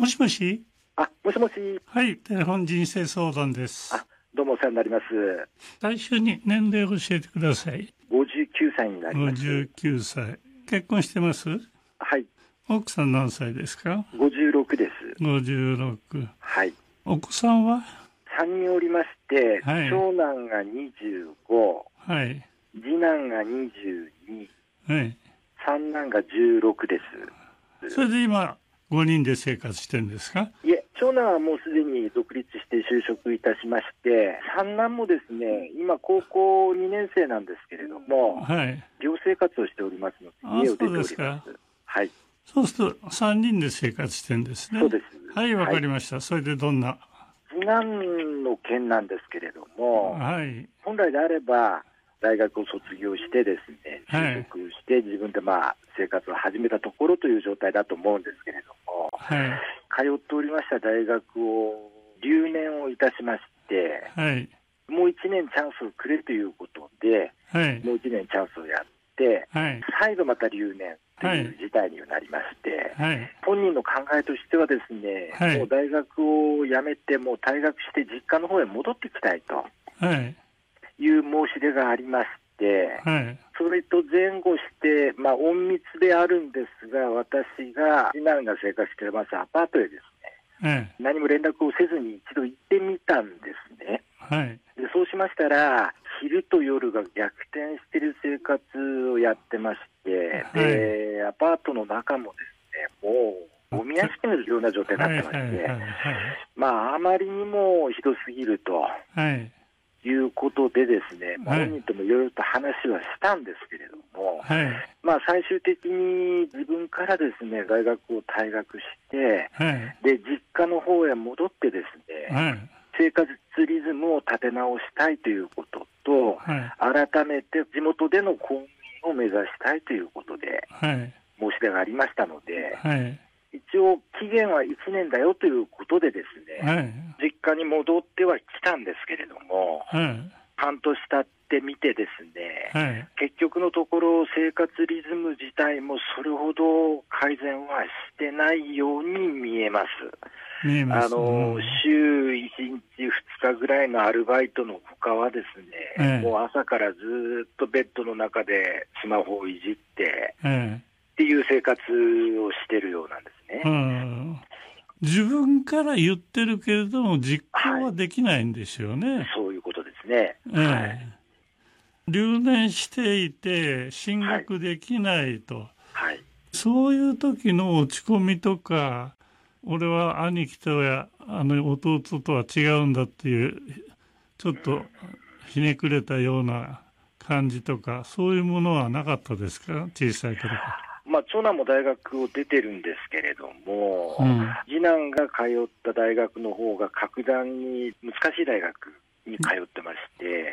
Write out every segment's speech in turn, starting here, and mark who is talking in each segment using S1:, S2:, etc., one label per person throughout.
S1: もしもし。
S2: もしもし。
S1: はい、テレフォン人生相談です。
S2: どうもお世話になります。
S1: 最初に年齢を教えてください。
S2: 59歳になります。
S1: 59歳。結婚してます？
S2: はい。
S1: 奥さん何歳ですか
S2: 56です。
S1: 56。
S2: はい。
S1: お子さんは
S2: 3人おりまして、
S1: はい、
S2: 長男が25、
S1: はい、
S2: 次男が22、
S1: はい、
S2: 三男が16です。
S1: それで今5人で生活してるんですか？
S2: いえ、長男はもうすでに独立して就職いたしまして、三男もですね、今高校2年生なんですけれども、
S1: はい。
S2: 寮生活をしておりますので、家を出ております。
S1: そうですか。
S2: はい。
S1: そうすると3人で生活してるんですね。
S2: そうです。
S1: はい、わかりました。それでどんな？
S2: 次男の件なんですけれども、
S1: はい。
S2: 本来であれば大学を卒業してですね、就職して自分で生活を始めたところという状態だと思うんですけれども、
S1: はい。
S2: 通っておりました大学を留年をいたしまして、
S1: はい。
S2: もう1年チャンスをくれということで、
S1: はい。
S2: もう1年チャンスをやって、
S1: はい。
S2: 再度また留年という事態になりまして、
S1: はい。
S2: 本人の考えとしてはですね、
S1: はい、
S2: もう大学を辞めて、もう退学して実家の方へ戻ってきたいという申し出がありまして、
S1: はい、
S2: それと前後して、隠密であるんですが、私が次男が生活していますアパートへですね、何も連絡をせずに一度行ってみたんですね。
S1: はい、
S2: でそうしましたら、昼と夜が逆転している生活をやってまして、
S1: はい、
S2: でアパートの中もですね、もうゴミ屋敷のような状態になってまして、あまりにもひどすぎるということでですね、本人ともいろいろと話はしたんですけれども、最終的に自分からですね、大学を退学して、で実家の方へ戻ってですね、生活リズムを立て直したいということと、改めて地元での公務員を目指したいということで、申し出がありましたので、一応期限は1年だよということでですね、実家に戻ってはきたんですけれども、半年経ってみてですね、結局のところ生活リズム自体もそれほど改善はしてないように見えます。週1日2日ぐらいのアルバイトの他はですね、もう朝からずっとベッドの中でスマホをいじって、っていう生活をしているようなんですね。
S1: 自分から言ってるけれども実行はできないんですよね。
S2: そういうことですね。
S1: 留年していて進学できないと、そういう時の落ち込みとか、俺は兄貴とや弟とは違うんだっていうちょっとひねくれたような感じとか、そういうものはなかったですか、小さい頃から。
S2: 長男も大学を出てるんですけれども、次男が通った大学の方が格段に難しい大学に通ってまして、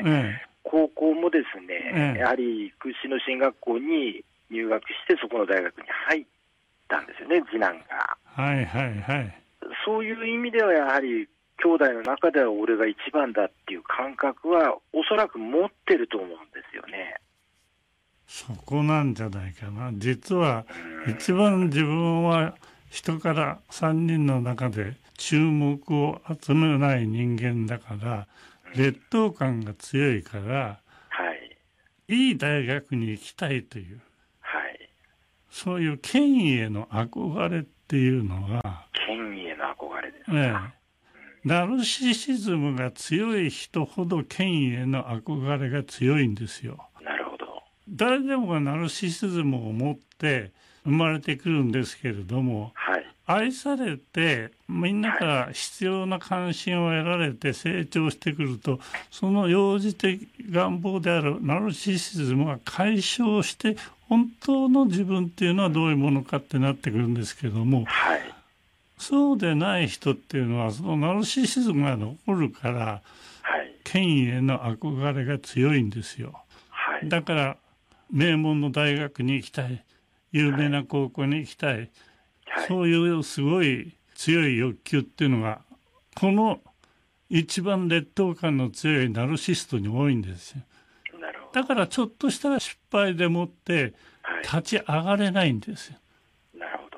S2: 高校もですね、やはり屈指の進学校に入学してそこの大学に入ったんですよね、次男が。そういう意味ではやはり兄弟の中では俺が一番だっていう感覚はおそらく持ってると思うんですよね。
S1: そこなんじゃないかな。実は一番自分は人から3人の中で注目を集めない人間だから、劣等感が強いから、いい大学に行きたいという、そういう権威への憧れっていうのは、
S2: 権威への憧れですか。
S1: ナルシシズムが強い人ほど権威への憧れが強いんですよ。
S2: なるほど。
S1: 誰でもがナルシシズムを持って生まれてくるんですけれども、愛されてみんなから必要な関心を得られて成長してくると、その幼児的願望であるナルシシズムが解消して、本当の自分っていうのはどういうものかってなってくるんですけれども、そうでない人っていうのはそのナルシシズムが残るから、権威への憧れが強いんですよ。だから名門の大学に行きたい、有名な高校に行きたい、そういうすごい強い欲求っていうのがこの一番劣等感の強いナルシストに多いんですよ。だからちょっとした失敗でもって立ち上がれないんですよ。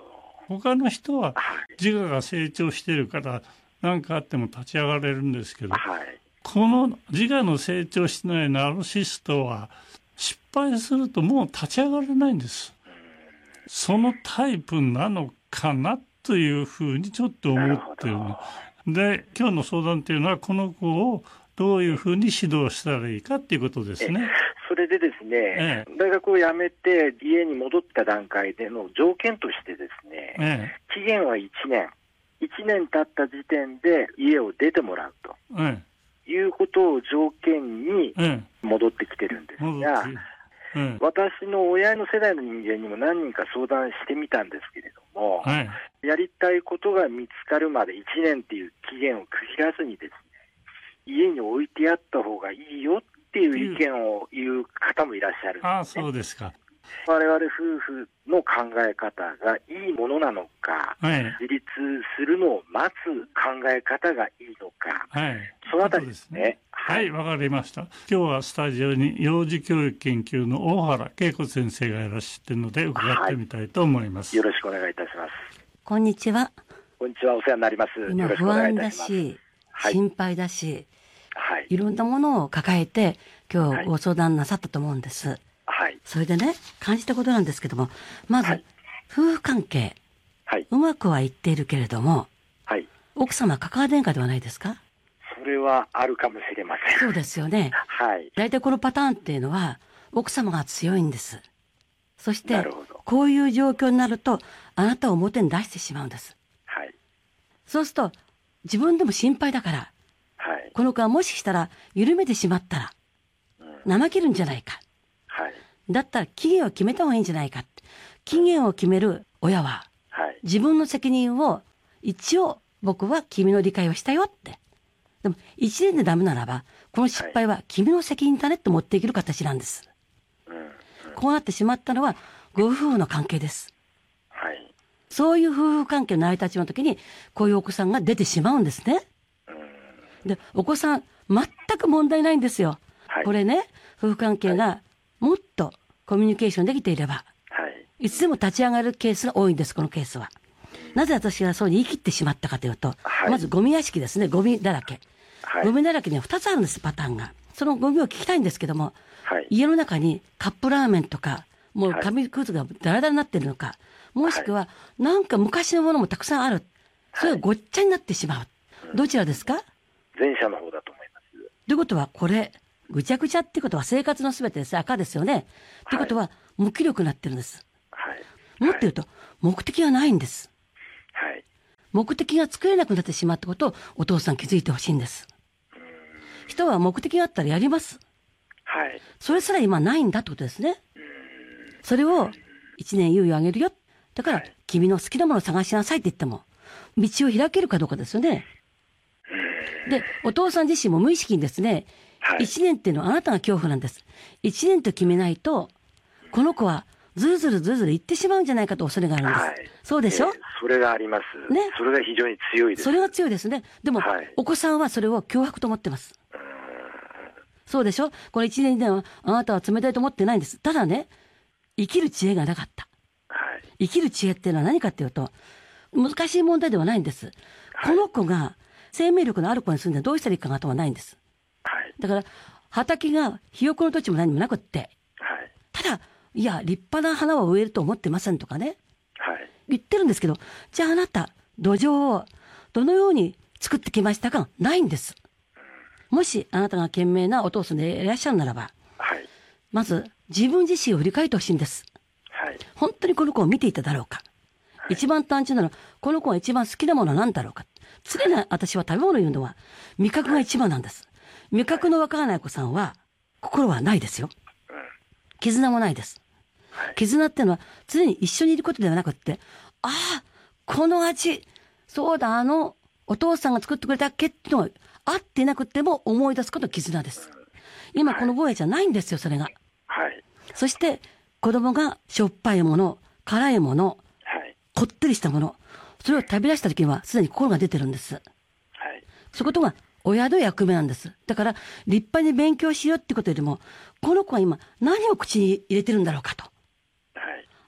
S1: 他の人は自我が成長してるから何かあっても立ち上がれるんですけど、この自我の成長しないナルシストは失敗するともう立ち上がれないんです。そのタイプなのかなというふうにちょっと思ってるので、今日の相談っていうのはこの子をどういうふうに指導したらいいかっていうことですね。
S2: それでですね、大学を辞めて家に戻った段階での条件としてですね、期限は1年経った時点で家を出てもらうと、いうことを条件に戻ってきてるんですが、私の親の世代の人間にも何人か相談してみたんですけれども、やりたいことが見つかるまで1年っていう期限を区切らずにですね、家に置いてやった方がいいよっていう意見を言う方もいらっしゃるんですね。
S1: そうですか。
S2: 我々夫婦の考え方がいいものなのか、自立するのを待つ考え方がいいのか、そのあたりですね。
S1: わかりました。今日はスタジオに幼児教育研究の大原恵子先生がいらっしゃっているので伺ってみたいと思います。
S2: よろしくお願いいたします。
S3: こんにちは。
S2: こんにちは、お世話になります。
S3: 今不安だし、心配だし、いろんなものを抱えて今日ご相談なさったと思うんです。それでね、感じたことなんですけども、まず、夫婦関係、うまくはいっているけれども、奥様関われんかではないですか？
S2: それはあるかもしれません。
S3: そうですよね。大体このパターンっていうのは奥様が強いんです。そしてこういう状況になるとあなたを表に出してしまうんです。そうすると自分でも心配だから、この子はもししたら緩めてしまったら怠けるんじゃないか。だったら期限を決めた方がいいんじゃないか。期限を決める親は、自分の責任を一応僕は君の理解をしたよって。でも1年でダメならばこの失敗は君の責任だねって持っていける形なんです。こうなってしまったのはご夫婦の関係です。そういう夫婦関係の成り立ちの時にこういうお子さんが出てしまうんですね。で、お子さん全く問題ないんですよ。これね、夫婦関係がもっとコミュニケーションできていれば、いつでも立ち上がるケースが多いんです、このケースは。なぜ私がそうに言い切ってしまったかというと、まずゴミ屋敷ですね、ゴミだらけ。ゴミだらけには2つあるんです、パターンが。そのゴミを聞きたいんですけども、家の中にカップラーメンとか、もう紙くずがダラダラになってるのか、もしくはなんか昔のものもたくさんある。それがごっちゃになってしまう。どちらですか？
S2: 前者の方だと思います。
S3: ということはこれ、ぐちゃぐちゃってことは生活のすべてです。赤ですよね。ってことは無気力になってるんです。もっと言うと目的がないんです。目的が作れなくなってしまったことをお父さん気づいてほしいんです。人は目的があったらやります。それすら今ないんだってことですね。それを1年猶予あげるよ。だから君の好きなものを探しなさいって言っても道を開けるかどうかですよね。で、お父さん自身も無意識にですね、1年っていうのはあなたが恐怖なんです。1年と決めないとこの子はずるずる言ってしまうんじゃないかと恐れがあるんです。そうでしょ？
S2: それがありますね。それが非常に強いです。
S3: それが強いですね。でも、お子さんはそれを脅迫と思ってます。そうでしょ？この1年ではあなたは冷たいと思ってないんです。ただね、生きる知恵がなかった。生きる知恵っていうのは何かっていうと、難しい問題ではないんです。この子が生命力のある子に住んでどうしたらいいかがとはないんです。だから畑がひよこの土地も何もなくって、ただいや立派な花を植えると思ってませんとかね、言ってるんですけど、じゃああなた土壌をどのように作ってきましたか？ないんです。もしあなたが賢明なお父さんでいらっしゃるならば、まず自分自身を振り返ってほしいんです。本当にこの子を見ていただろうか。一番単純なのはこの子が一番好きなものは何だろうか。常に私は食べ物を言うのは味覚が一番なんです。味覚のわからない子さんは心はないですよ。絆もないです。絆っていうのは常に一緒にいることではなくって、ああこの味、そうだお父さんが作ってくれたっけっていうのは合っていなくても思い出すことが絆です。今この坊やじゃないんですよ、それが。そして子供がしょっぱいもの、辛いもの、こってりしたもの、それを食べ出した時にはすでに心が出てるんです。そういうことが親の役目なんです。だから立派に勉強しようってことよりも、この子は今何を口に入れてるんだろうかと。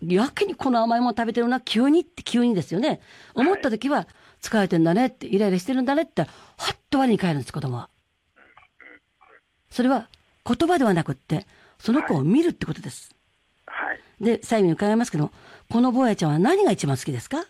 S3: やけにこの甘いもの食べてるな、急にですよね。思った時は、疲れてんだねって、イライラしてるんだねって、はっと我に返るんです、子供は。それは言葉ではなくって、その子を見るってことです。
S2: はい。
S3: で、最後に伺いますけど、この坊やちゃんは何が一番好きですか？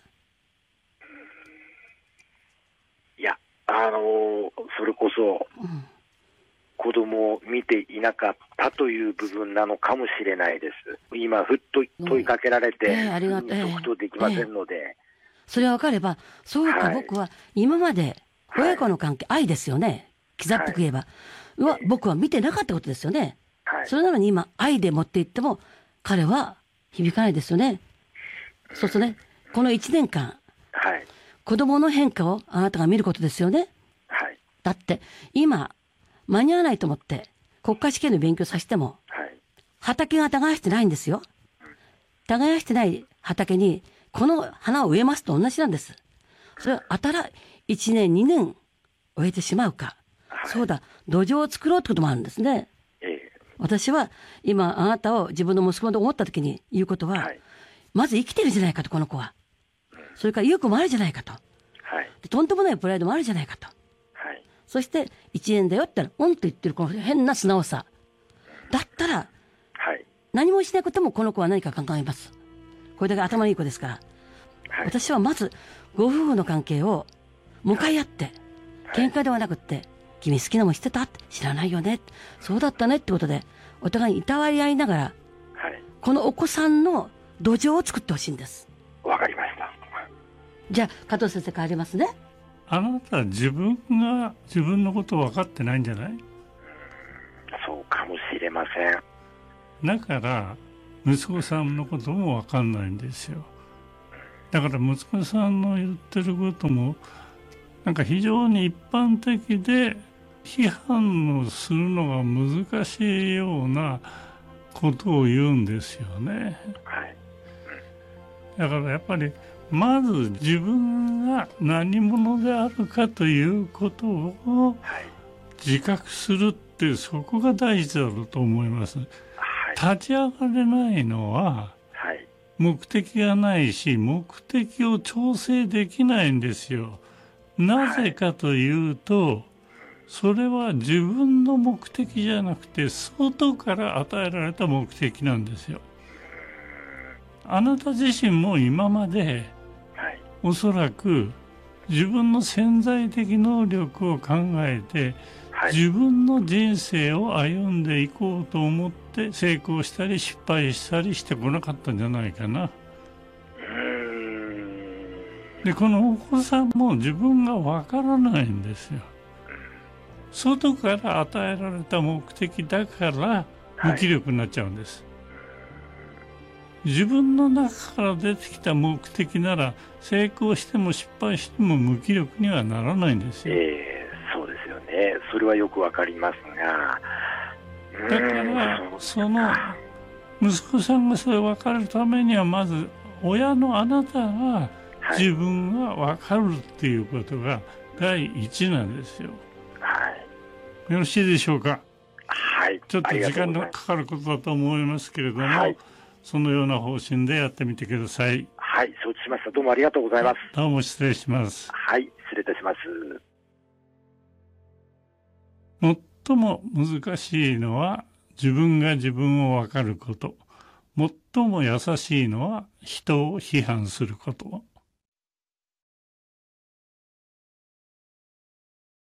S2: いや、それこそ、子供を見ていなかったという部分なのかもしれないです。今、ふっと問いかけられて、即答できませんので。
S3: それが分かれば、そうか、僕は今まで親子の関係、愛ですよね。刻っぽく言えば。僕は見てなかったことですよね。それなのに今、愛で持っていっても、彼は響かないですよね。そうするとね、この1年間、子供の変化をあなたが見ることですよね。だって、今、間に合わないと思って、国家試験の勉強させても、畑が耕してないんですよ。耕してない畑に、この花を植えますと同じなんです。それは1年、2年植えてしまうか。そうだ、土壌を作ろうってこともあるんですね。私は今あなたを自分の息子と思った時に言うことは、まず生きてるじゃないかと、この子は。それから意欲もあるじゃないかと。とんでもないプライドもあるじゃないかと。そして1年だよって言ったら、うんと言ってるこの変な素直さ。だったら、何もしないこともこの子は何か考えます。これだけ頭のいい子ですから。私はまず、ご夫婦の関係を向かい合って、喧嘩ではなくって、君好きなもんしてたって知らないよね。そうだったねってことで、お互いにいたわり合いながら、このお子さんの土壌を作ってほしいんです。
S2: わかりました。
S3: じゃあ、加藤先生変わりますね。
S1: あなたは自分のことを分かってないんじゃない？
S2: そうかもしれません。
S1: だから息子さんのことも分かんないんですよ。だから息子さんの言ってることもなんか非常に一般的で批判をするのが難しいようなことを言うんですよね。だからやっぱりまず自分が何者であるかということを自覚するっていう、そこが大事だろうと思います。立ち上がれないのは目的がないし、目的を調整できないんですよ。なぜかというと、それは自分の目的じゃなくて外から与えられた目的なんですよ。あなた自身も今までおそらく自分の潜在的能力を考えて自分の人生を歩んでいこうと思って成功したり失敗したりしてこなかったんじゃないかな。で、このお子さんも自分がわからないんですよ。外から与えられた目的だから無気力になっちゃうんです。自分の中から出てきた目的なら成功しても失敗しても無気力にはならないんですよ。
S2: そうですよね。それはよくわかりますが、
S1: だからその息子さんがそれを分かるためにはまず親のあなたが自分が分かるっていうことが第一なんですよ。よろしいでしょうか。ちょっと時間がかかることだと思いますけれども、そのような方針でやってみてください。
S2: 承知しました。どうもありがとうございます。
S1: どうも失礼します。
S2: 失礼いたします。
S1: 最も難しいのは自分が自分を分かること。最も優しいのは人を批判すること。